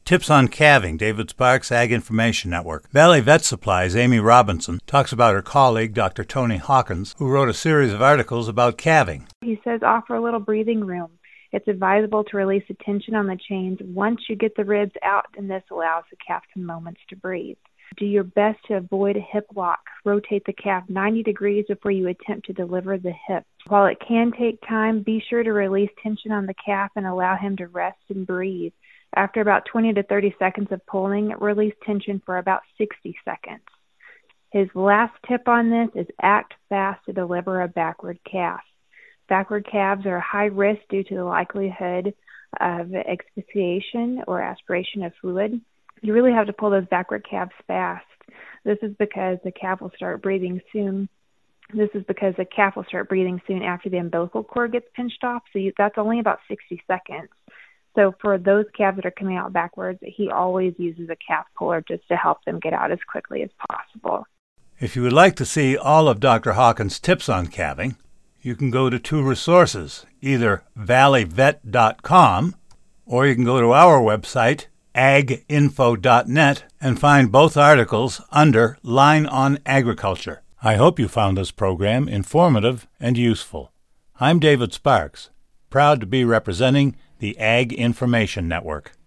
Tips on Calving, David Sparks, Ag Information Network. Valley Vet Supplies' Amy Robinson talks about her colleague, Dr. Tony Hawkins, who wrote a series of articles about calving. He says offer a little breathing room. It's advisable to release the tension on the chains once you get the ribs out, and this allows the calf some moments to breathe. Do your best to avoid a hip lock. Rotate the calf 90 degrees before you attempt to deliver the hip. While it can take time, be sure to release tension on the calf and allow him to rest and breathe. After about 20 to 30 seconds of pulling, release tension for about 60 seconds. His last tip on this is act fast to deliver a backward calf. Backward calves are high risk due to the likelihood of asphyxiation or aspiration of fluid. You really have to pull those backward calves fast. This is because the calf will start breathing soon. After the umbilical cord gets pinched off. So that's only about 60 seconds. So for those calves that are coming out backwards, he always uses a calf puller just to help them get out as quickly as possible. If you would like to see all of Dr. Hawkins' tips on calving, you can go to two resources, either valleyvet.com or you can go to our website, aginfo.net, and find both articles under Line on Agriculture. I hope you found this program informative and useful. I'm David Sparks, proud to be representing the Ag Information Network.